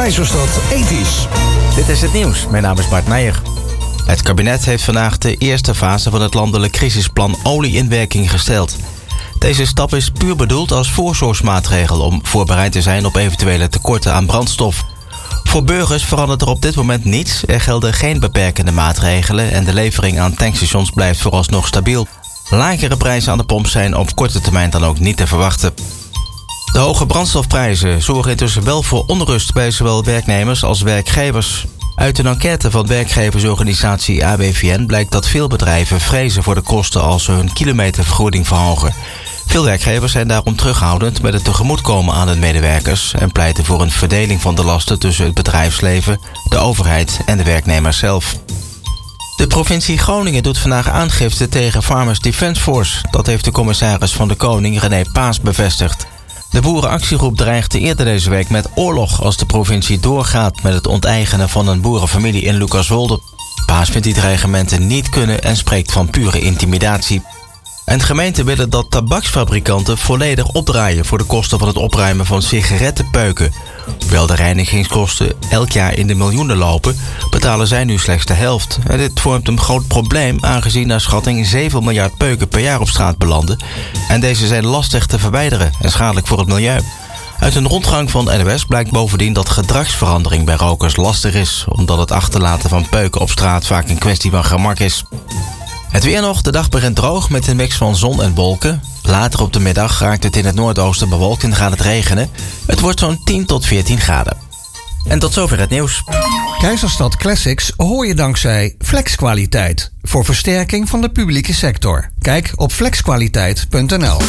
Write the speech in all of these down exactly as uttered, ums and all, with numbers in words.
Keizerstad Ethisch. Dit is het nieuws. Mijn naam is Bart Meijer. Het kabinet heeft vandaag de eerste fase van het landelijk crisisplan olie in werking gesteld. Deze stap is puur bedoeld als voorzorgsmaatregel om voorbereid te zijn op eventuele tekorten aan brandstof. Voor burgers verandert er op dit moment niets. Er gelden geen beperkende maatregelen en de levering aan tankstations blijft vooralsnog stabiel. Lagere prijzen aan de pomp zijn op korte termijn dan ook niet te verwachten. De hoge brandstofprijzen zorgen intussen wel voor onrust bij zowel werknemers als werkgevers. Uit een enquête van werkgeversorganisatie A B V N blijkt dat veel bedrijven vrezen voor de kosten als ze hun kilometervergoeding verhogen. Veel werkgevers zijn daarom terughoudend met het tegemoetkomen aan hun medewerkers en pleiten voor een verdeling van de lasten tussen het bedrijfsleven, de overheid en de werknemers zelf. De provincie Groningen doet vandaag aangifte tegen Farmers Defence Force. Dat heeft de commissaris van de Koning René Paas bevestigd. De boerenactiegroep dreigde eerder deze week met oorlog als de provincie doorgaat met het onteigenen van een boerenfamilie in Lucaswolde. Paas vindt die dreigementen niet kunnen en spreekt van pure intimidatie. En de gemeenten willen dat tabaksfabrikanten volledig opdraaien voor de kosten van het opruimen van sigarettenpeuken. Hoewel de reinigingskosten elk jaar in de miljoenen lopen, betalen zij nu slechts de helft. En dit vormt een groot probleem aangezien naar schatting zeven miljard peuken per jaar op straat belanden. En deze zijn lastig te verwijderen en schadelijk voor het milieu. Uit een rondgang van N O S blijkt bovendien dat gedragsverandering bij rokers lastig is, omdat het achterlaten van peuken op straat vaak een kwestie van gemak is. Het weer nog. De dag begint droog met een mix van zon en wolken. Later op de middag raakt het in het noordoosten bewolkt en gaat het regenen. Het wordt zo'n tien tot veertien graden. En tot zover het nieuws. Keizerstad Classics hoor je dankzij Flexkwaliteit. Voor versterking van de publieke sector. Kijk op flexkwaliteit punt n l.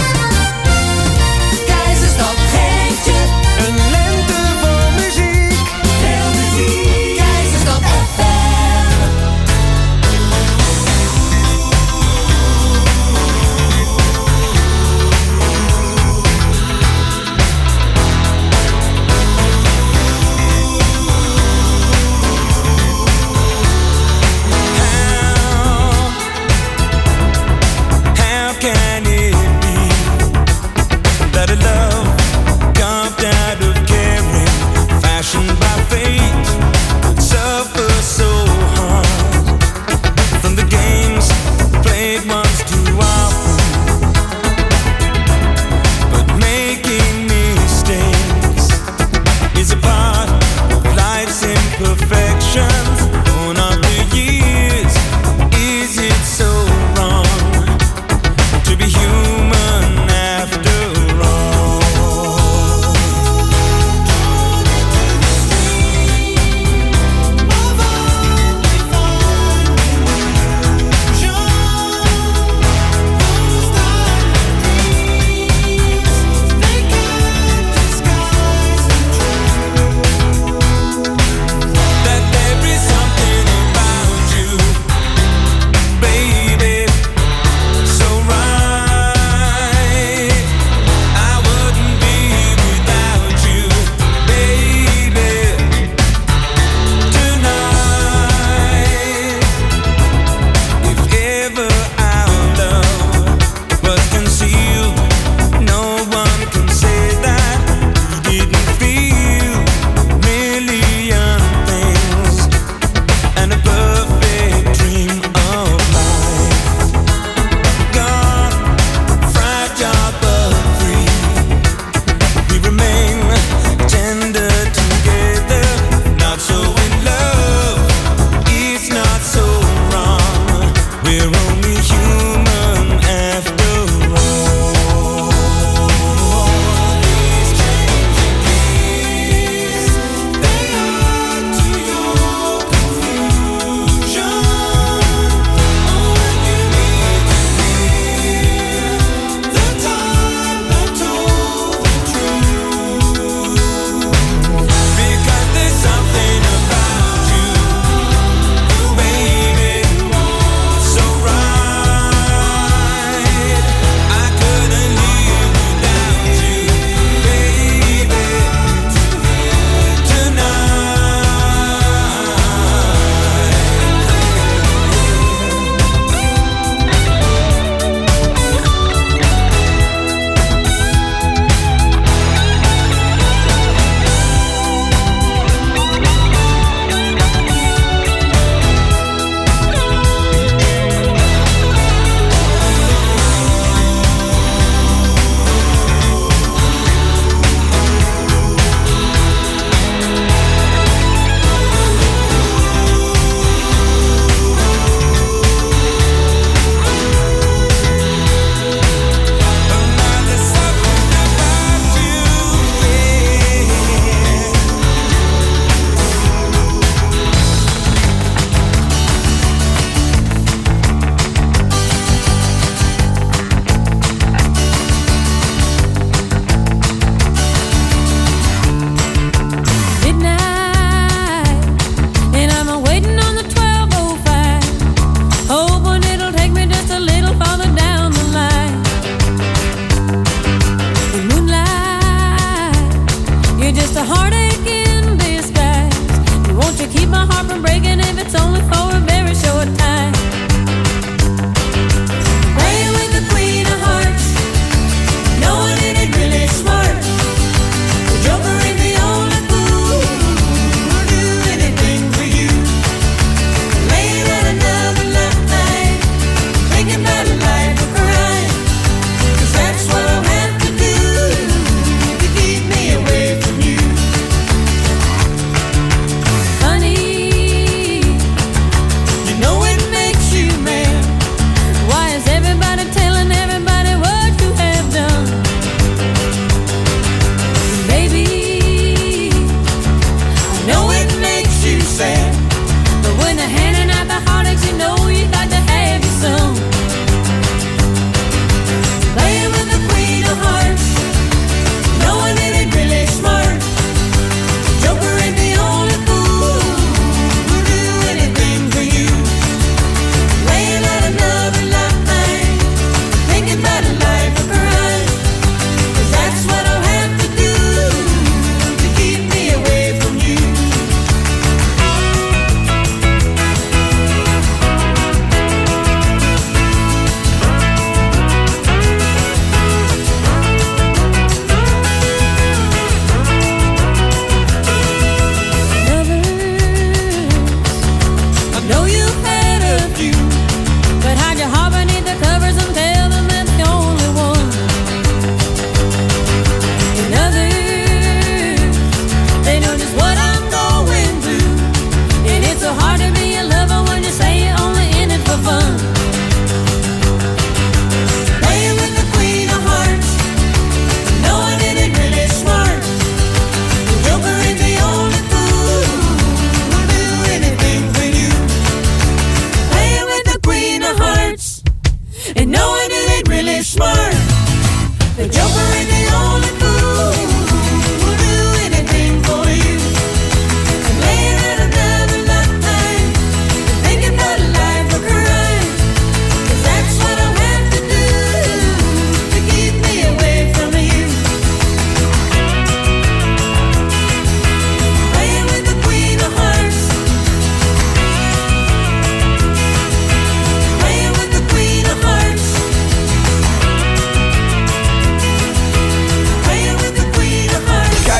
Keizerstad geeft je een lente vol muziek. Veel muziek. Keizerstad F M. How can it be?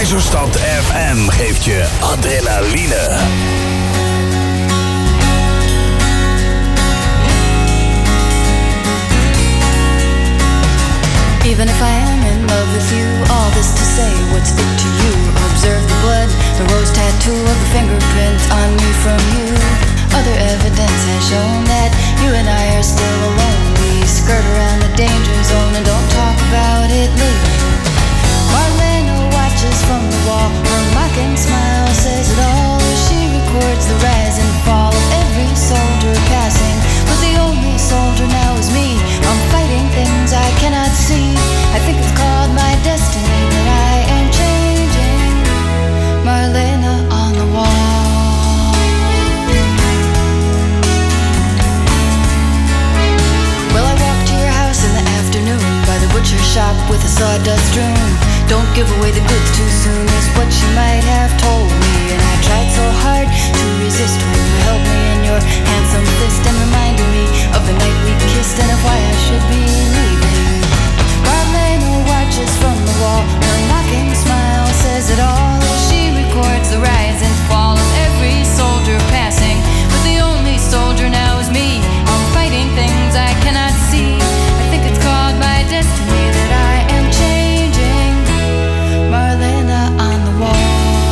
Keizerstad F M geeft je adrenaline. Even if I am in love with you, all this to say, what's it to you? Observe the blood, the rose tattoo of the fingerprint on me from you. Other evidence has shown that you and I are still alone. We skirt around the danger zone and don't talk about it later. Marlena watches from the wall, her mocking smile says it all. She records the rise and fall of every soldier passing, but the only soldier now is me. I'm fighting things I cannot see. I think it's called my destiny that I am changing. Marlena on the wall. Well, I walked to your house in the afternoon by the butcher shop with a sawdust room. Don't give away the goods too soon is what she might have told me. And I tried so hard to resist when you held me in your handsome fist and reminded me of the night we kissed and of why I should be leaving. Marlena watches from the wall, her mocking smile says it all. She records the rise and fall of every soldier passing, but the only soldier now is me. I'm fighting things I cannot see. I think it's called my destiny that I am changing. Marlena on the wall.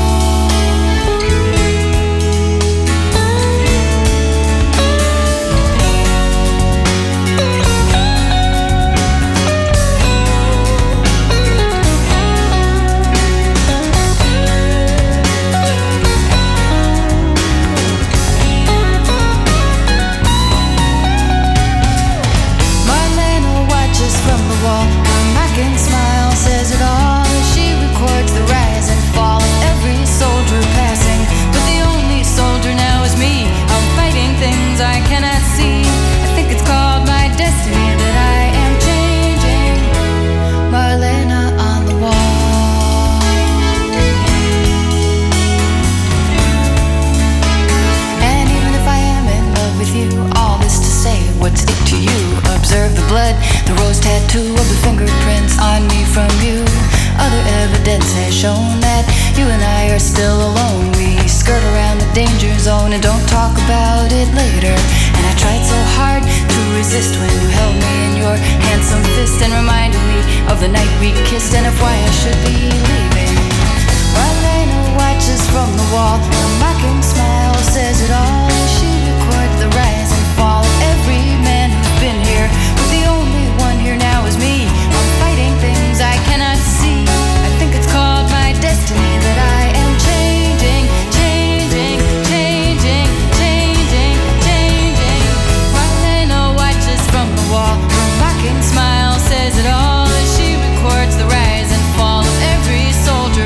The rose tattoo of the fingerprints on me from you. Other evidence has shown that you and I are still alone. We skirt around the danger zone and don't talk about it later. And I tried so hard to resist when you held me in your handsome fist and reminded me of the night we kissed and of why I should be leaving. Marlena watches from the wall, her mocking smile says it all. She records the rise and fall of every man who's been here, but the only one here now is me. I'm fighting things I cannot see. I think it's called my destiny that I am changing, changing, changing, changing, changing. Marlena watches from the wall, her mocking smile says it all. As she records the rise and fall of every soldier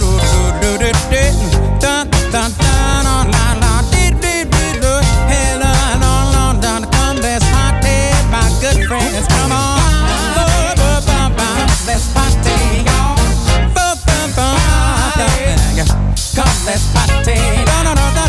Friends, come on, let's party, y'all. Come, let's party. No, no, no,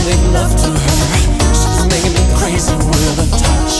make love to her. She's making me crazy with her touch.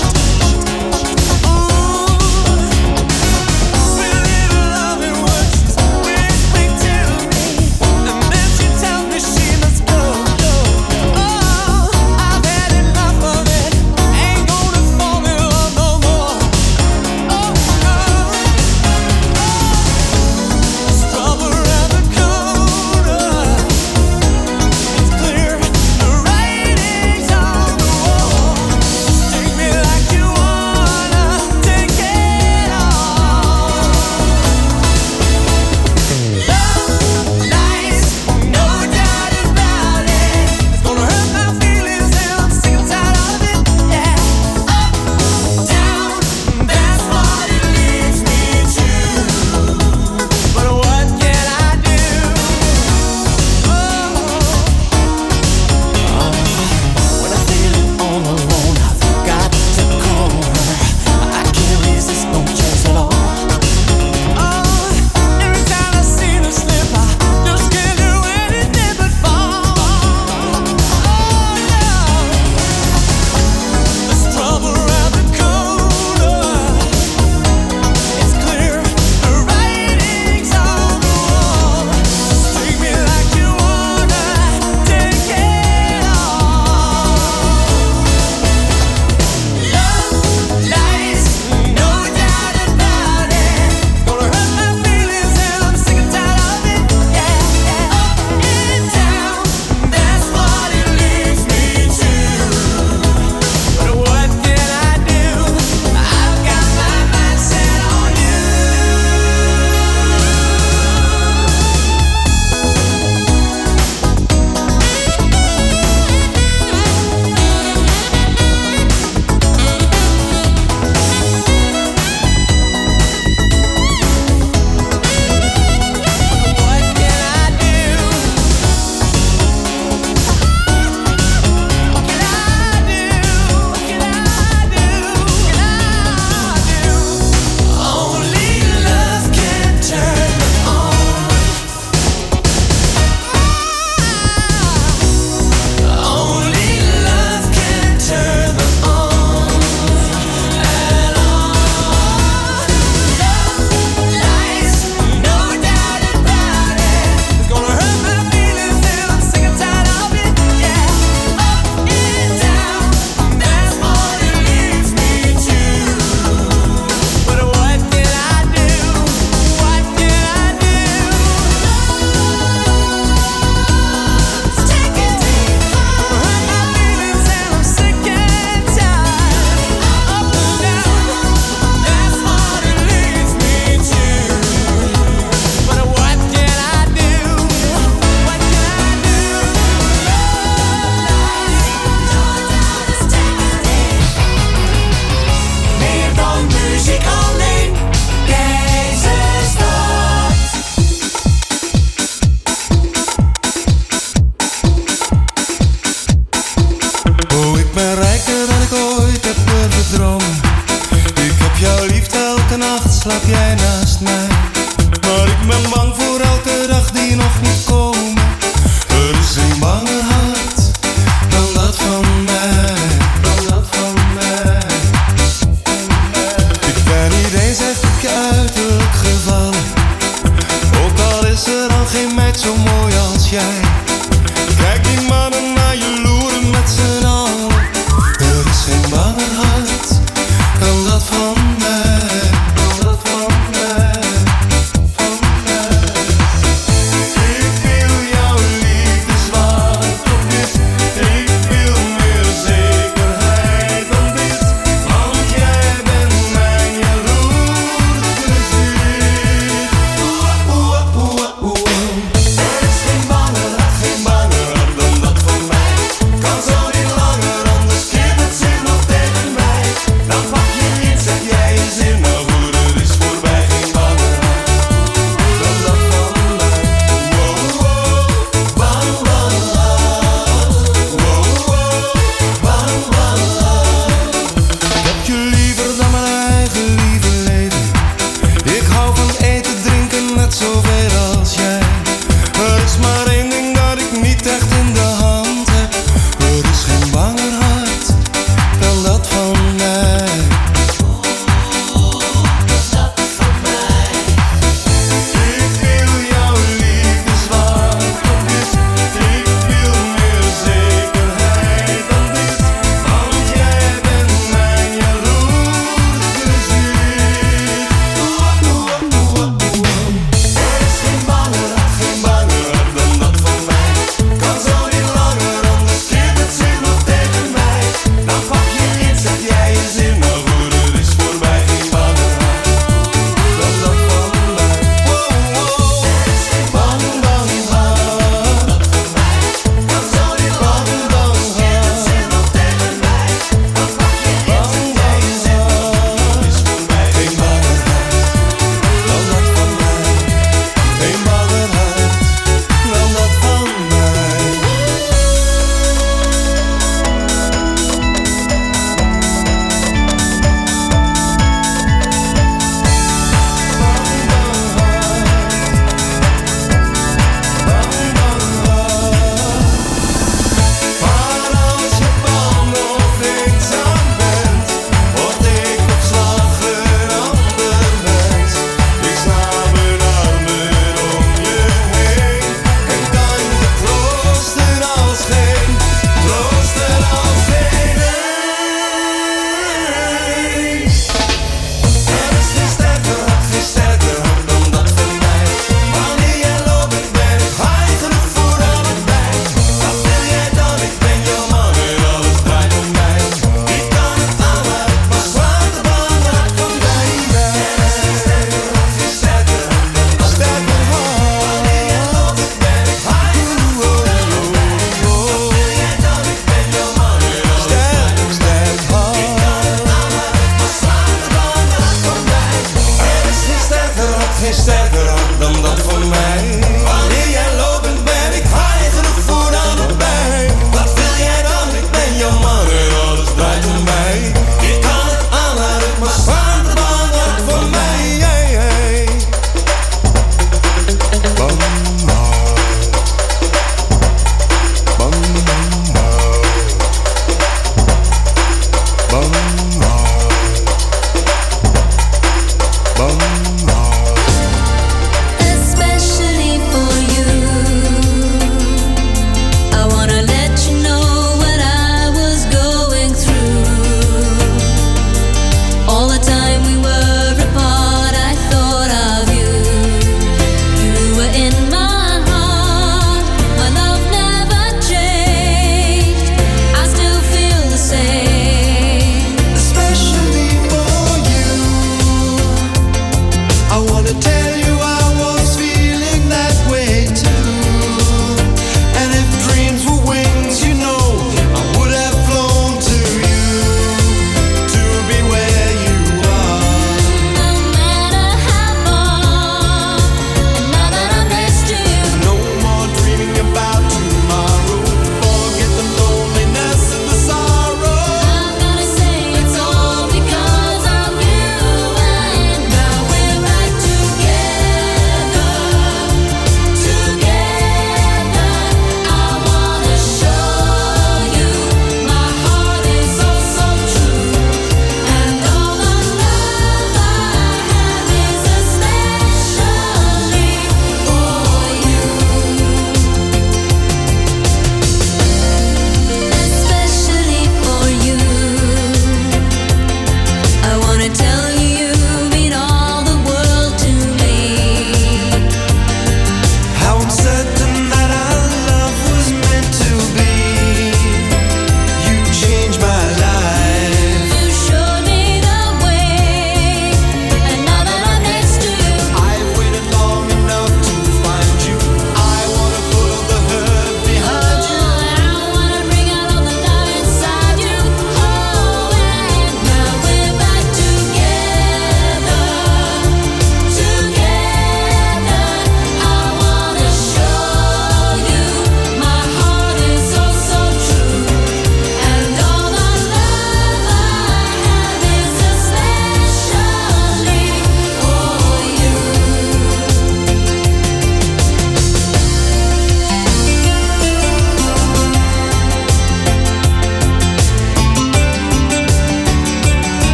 Van mij, dan dat van mij.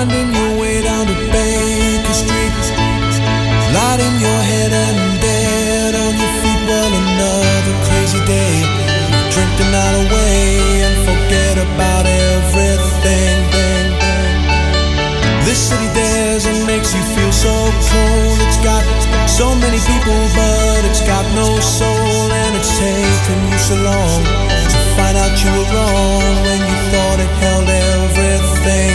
Finding your way down to Baker Street, light in your head and dead on your feet. Well, another crazy day. Drink the night away and forget about everything. This city dares and makes you feel so cold. It's got so many people, but it's got no soul. And it's taken you so long to find out you were wrong when you thought it held everything.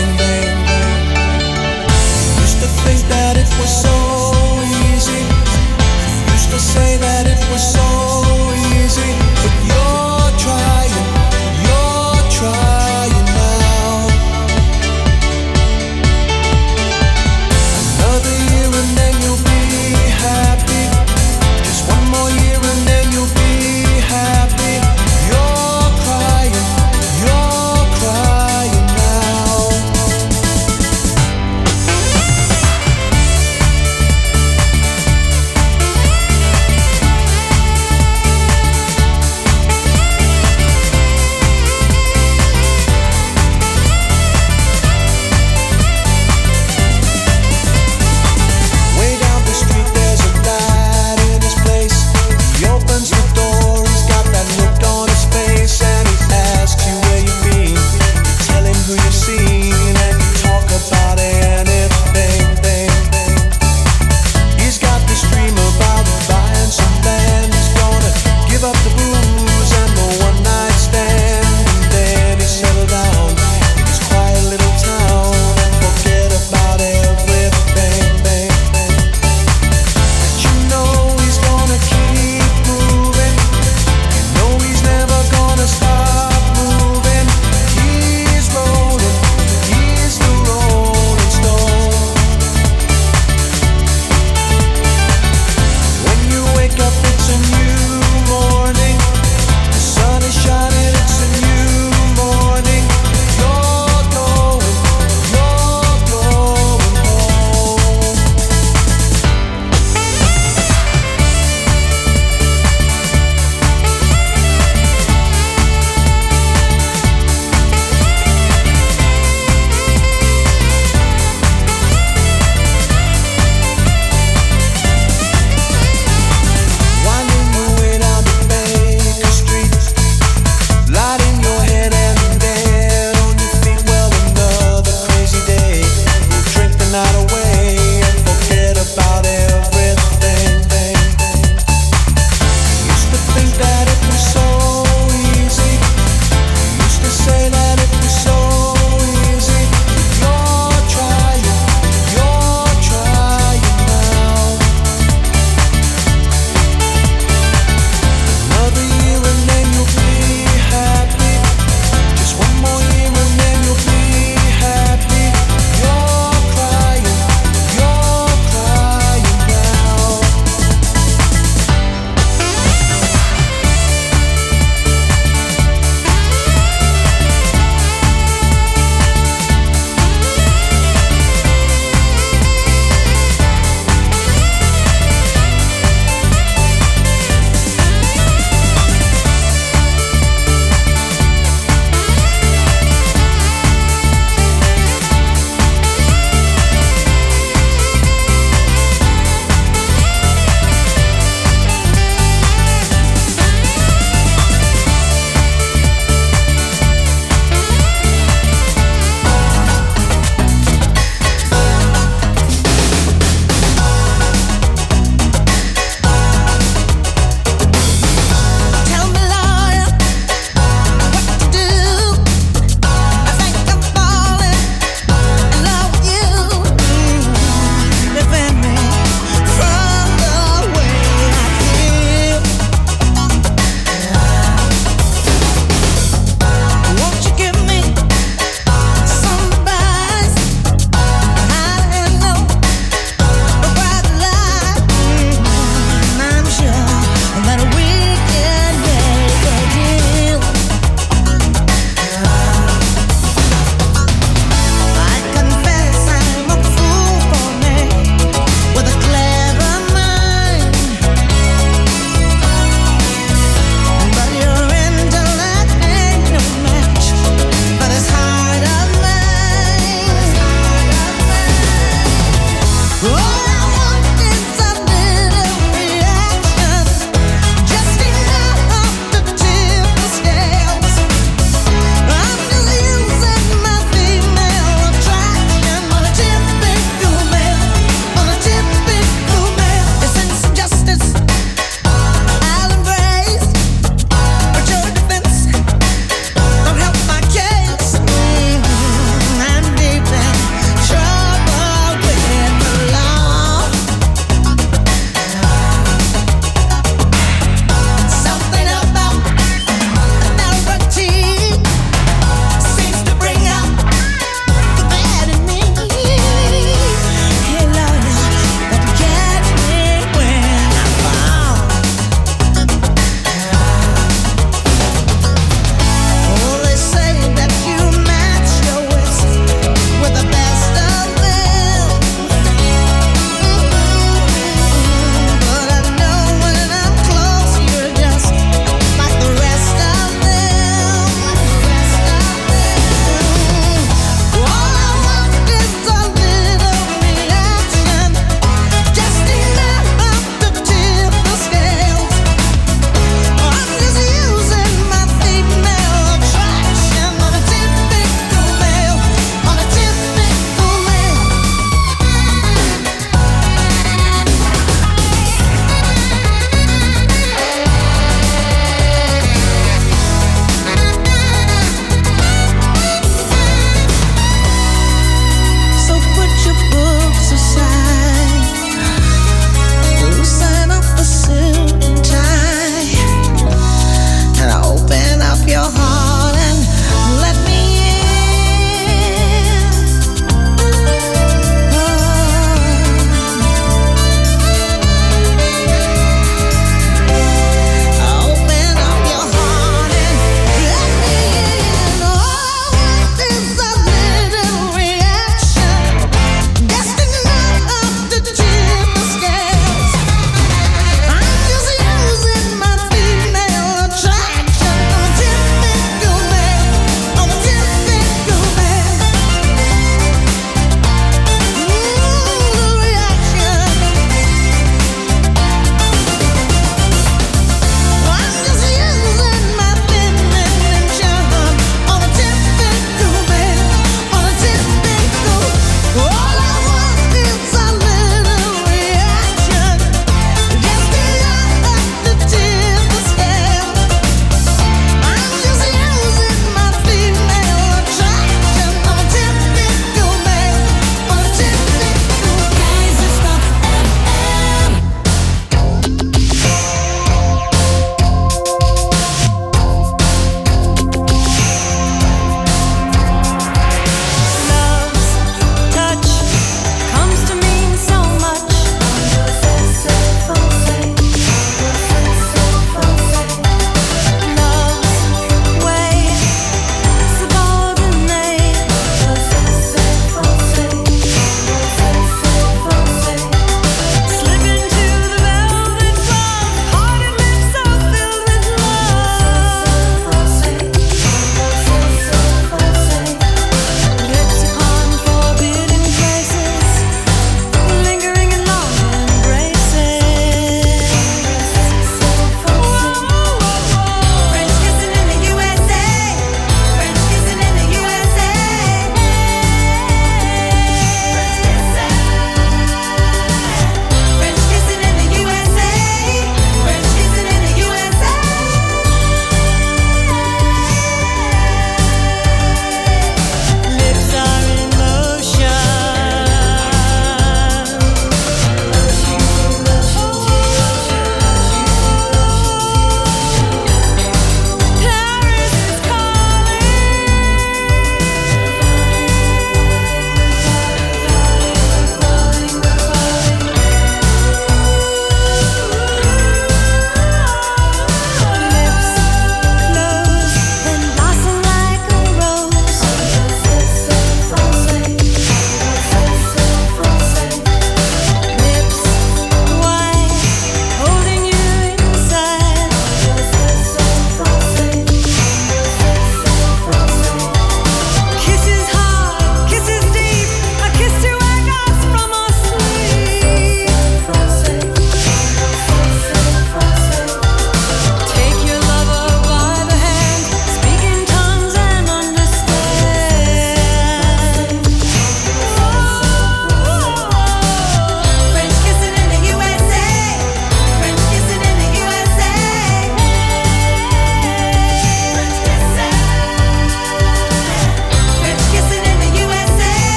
Used to think that it was so easy. Used to say that it was so easy. But you're trying, you're trying now. Another year and then you'll be happy. Just one more year and then you'll be happy. You're crying, you're crying now.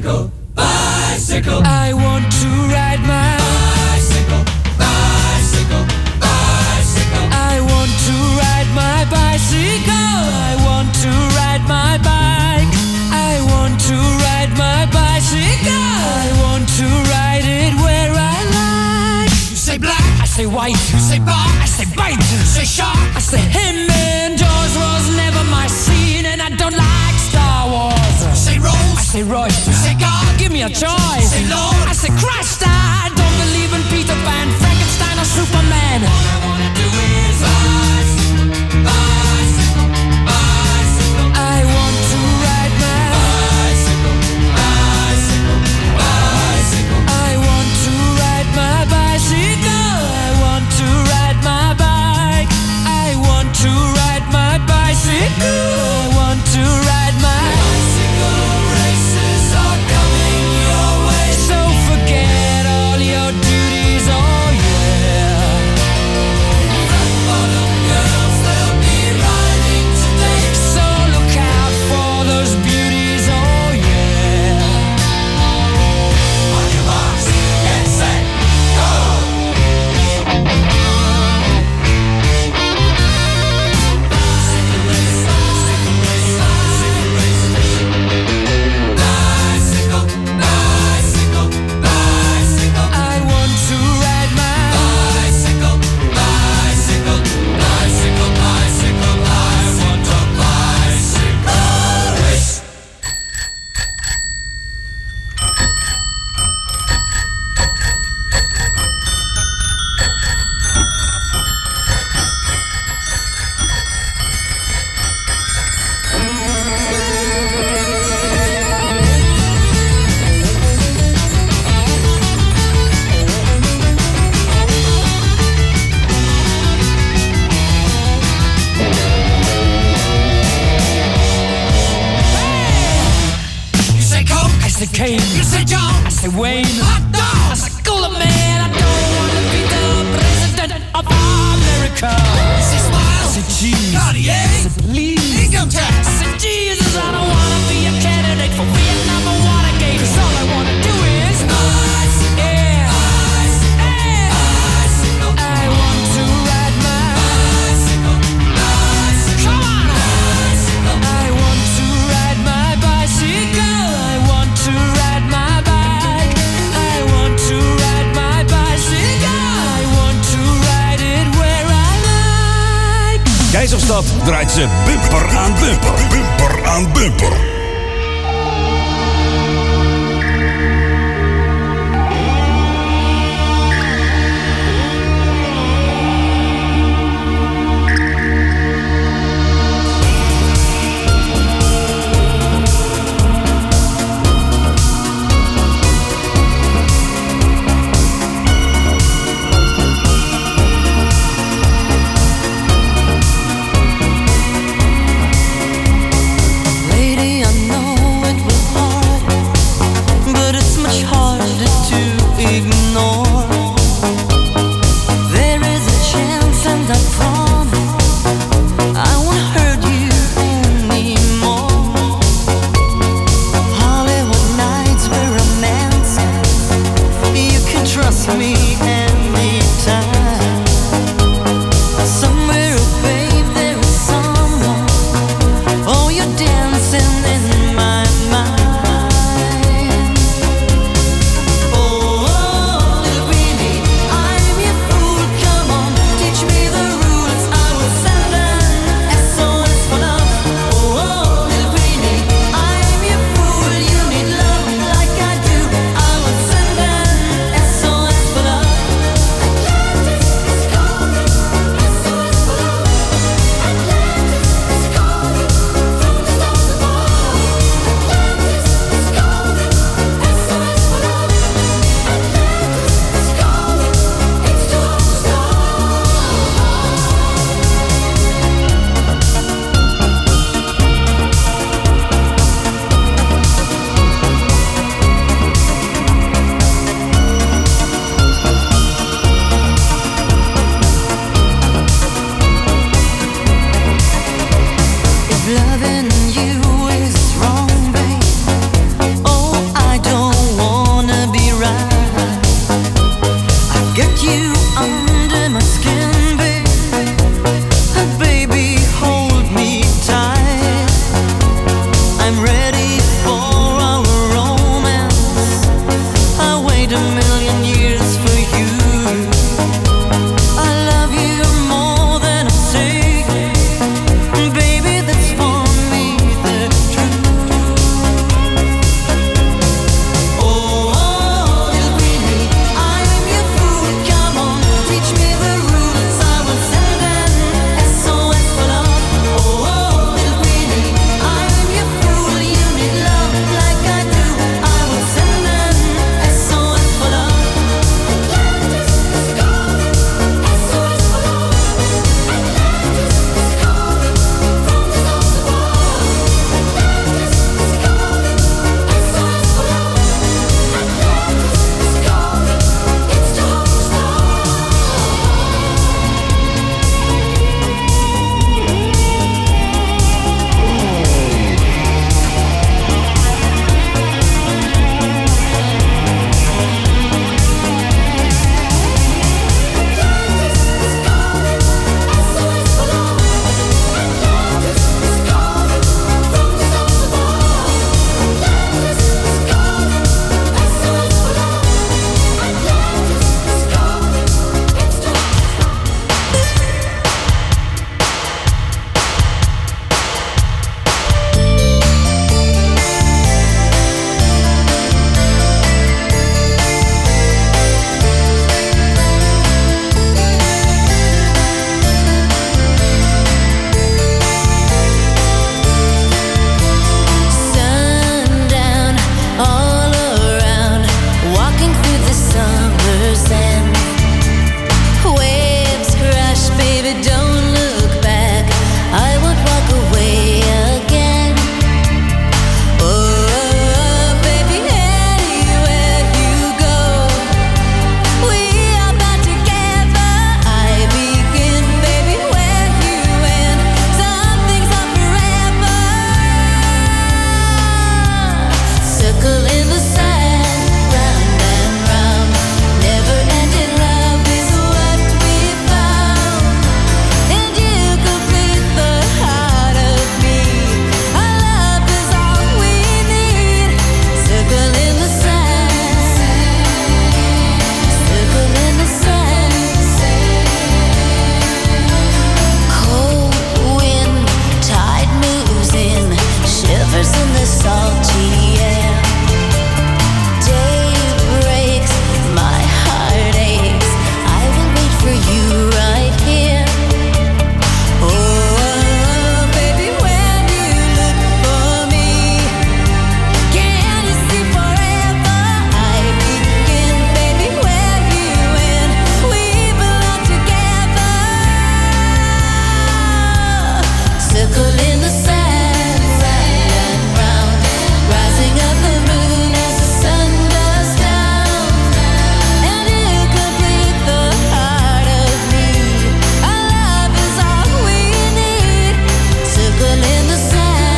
bicycle, bicycle. I want to ride my bicycle, bicycle, bicycle. I want to ride my bicycle. I want to ride my bike. I want to ride my bicycle. I want to ride it where I like. You say black, I say white. You say bar, I say bite. You say shark, I say him. And Jaws was never my scene, and I don't like Star Wars. You say Rose, I say Royce. You say God, give me a choice. You say Lord, I say Christ. I don't believe in Peter Pan, Frankenstein or Superman. All I wanna do is bicycle, bicycle, bicycle. I want to ride my bicycle, bicycle, bicycle. I want to ride my bicycle. I want to ride my bike. I want to ride my bicycle. I want to ride my bicycle. Races are coming your way, so forget all your duties. Oh yeah. Fat bottom girls, they'll be riding today, so look out for those beauties. Oh yeah. On your marks, get set, go. Bicycle, bicycle, bicycle. I want to ride my bicycle, bicycle, bicycle, bicycle. I want a bicycle race. You say Coke, I say Kane. You say John, I say Wayne. Hot dog, I say Cooler Man. I don't want to be the president of America. You say Smile, I say Cheese. Cartier, I say Please. Income tax, I say Jesus. I don't want to be a candidate for Vietnam or Watergate. 'Cause all I want to do is bicycle, yeah, bicycle, yeah. Bicycle. I want to ride my bicycle, bicycle. Come on, bicycle. I want to ride my bicycle. I want to ride my bike. I want to ride my bicycle. I want to ride it where I like. Keizerstad draait ze bumper aan bumper. Bumper aan bumper. Lady, I know it was hard, but it's much harder to ignore. There is a chance, and I promise I won't hurt you anymore. Hollywood nights were romantic. You can trust me anytime. Somewhere, oh babe, there is someone. Oh, you're dancing in my mind. Oh, oh, little baby, I'm your fool. Come on, teach me the rules. I will send an S O S for love. Oh, oh, little baby, I'm your fool. You need love like I do. I will send an S O S for love. Atlantis is calling, S O S for love. Atlantis is calling from the stars above. Atlantis is calling, S O S for love. Atlantis is calling, it's too hard to stop. If loving you